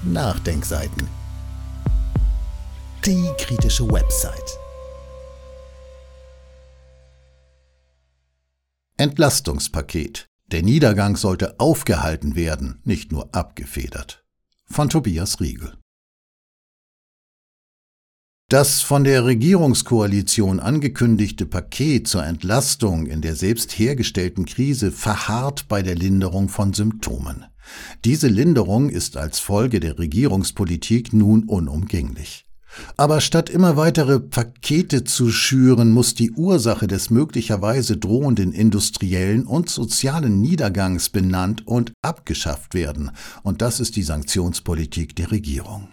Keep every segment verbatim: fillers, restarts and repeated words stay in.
Nachdenkseiten. Die kritische Website. Entlastungspaket. Der Niedergang sollte aufgehalten werden, nicht nur abgefedert. Von Tobias Riegel. Das von der Regierungskoalition angekündigte Paket zur Entlastung in der selbst hergestellten Krise verharrt bei der Linderung von Symptomen. Diese Linderung ist als Folge der Regierungspolitik nun unumgänglich. Aber statt immer weitere Pakete zu schüren, muss die Ursache des möglicherweise drohenden industriellen und sozialen Niedergangs benannt und abgeschafft werden. Und das ist die Sanktionspolitik der Regierung.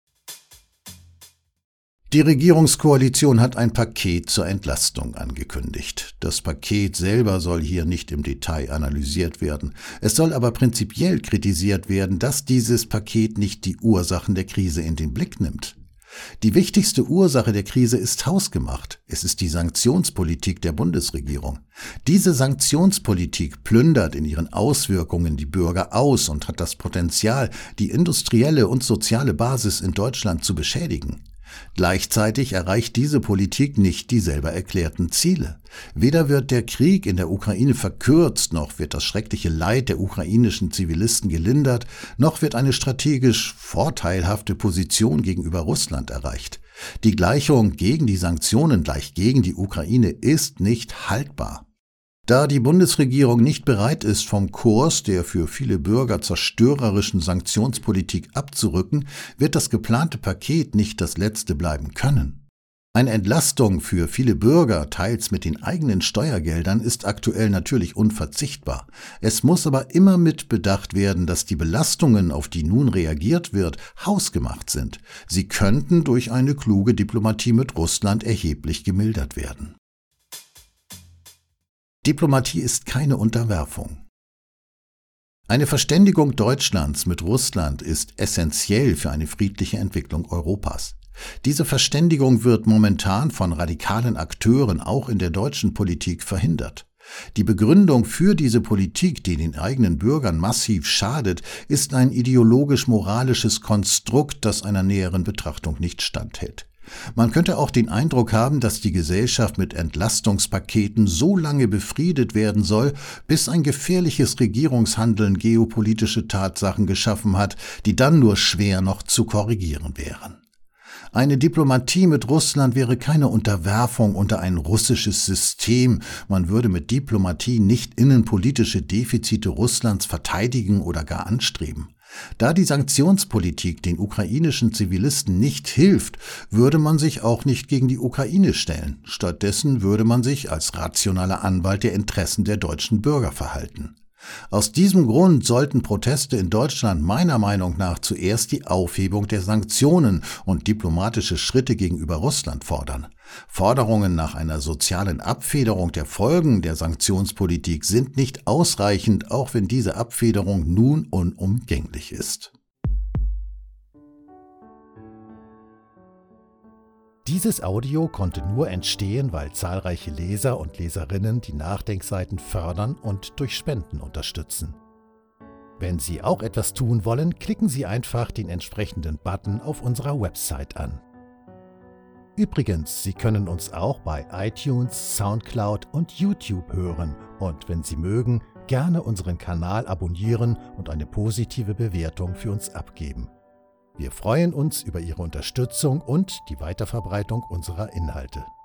Die Regierungskoalition hat ein Paket zur Entlastung angekündigt. Das Paket selber soll hier nicht im Detail analysiert werden. Es soll aber prinzipiell kritisiert werden, dass dieses Paket nicht die Ursachen der Krise in den Blick nimmt. Die wichtigste Ursache der Krise ist hausgemacht. Es ist die Sanktionspolitik der Bundesregierung. Diese Sanktionspolitik plündert in ihren Auswirkungen die Bürger aus und hat das Potenzial, die industrielle und soziale Basis in Deutschland zu beschädigen. Gleichzeitig erreicht diese Politik nicht die selber erklärten Ziele. Weder wird der Krieg in der Ukraine verkürzt, noch wird das schreckliche Leid der ukrainischen Zivilisten gelindert, noch wird eine strategisch vorteilhafte Position gegenüber Russland erreicht. Die Gleichung gegen die Sanktionen gleich gegen die Ukraine ist nicht haltbar. Da die Bundesregierung nicht bereit ist, vom Kurs der für viele Bürger zerstörerischen Sanktionspolitik abzurücken, wird das geplante Paket nicht das letzte bleiben können. Eine Entlastung für viele Bürger, teils mit den eigenen Steuergeldern, ist aktuell natürlich unverzichtbar. Es muss aber immer mit bedacht werden, dass die Belastungen, auf die nun reagiert wird, hausgemacht sind. Sie könnten durch eine kluge Diplomatie mit Russland erheblich gemildert werden. Diplomatie ist keine Unterwerfung. Eine Verständigung Deutschlands mit Russland ist essentiell für eine friedliche Entwicklung Europas. Diese Verständigung wird momentan von radikalen Akteuren auch in der deutschen Politik verhindert. Die Begründung für diese Politik, die den eigenen Bürgern massiv schadet, ist ein ideologisch-moralisches Konstrukt, das einer näheren Betrachtung nicht standhält. Man könnte auch den Eindruck haben, dass die Gesellschaft mit Entlastungspaketen so lange befriedet werden soll, bis ein gefährliches Regierungshandeln geopolitische Tatsachen geschaffen hat, die dann nur schwer noch zu korrigieren wären. Eine Diplomatie mit Russland wäre keine Unterwerfung unter ein russisches System. Man würde mit Diplomatie nicht innenpolitische Defizite Russlands verteidigen oder gar anstreben. Da die Sanktionspolitik den ukrainischen Zivilisten nicht hilft, würde man sich auch nicht gegen die Ukraine stellen. Stattdessen würde man sich als rationaler Anwalt der Interessen der deutschen Bürger verhalten. Aus diesem Grund sollten Proteste in Deutschland meiner Meinung nach zuerst die Aufhebung der Sanktionen und diplomatische Schritte gegenüber Russland fordern. Forderungen nach einer sozialen Abfederung der Folgen der Sanktionspolitik sind nicht ausreichend, auch wenn diese Abfederung nun unumgänglich ist. Dieses Audio konnte nur entstehen, weil zahlreiche Leser und Leserinnen die Nachdenkseiten fördern und durch Spenden unterstützen. Wenn Sie auch etwas tun wollen, klicken Sie einfach den entsprechenden Button auf unserer Website an. Übrigens, Sie können uns auch bei iTunes, Soundcloud und YouTube hören und wenn Sie mögen, gerne unseren Kanal abonnieren und eine positive Bewertung für uns abgeben. Wir freuen uns über Ihre Unterstützung und die Weiterverbreitung unserer Inhalte.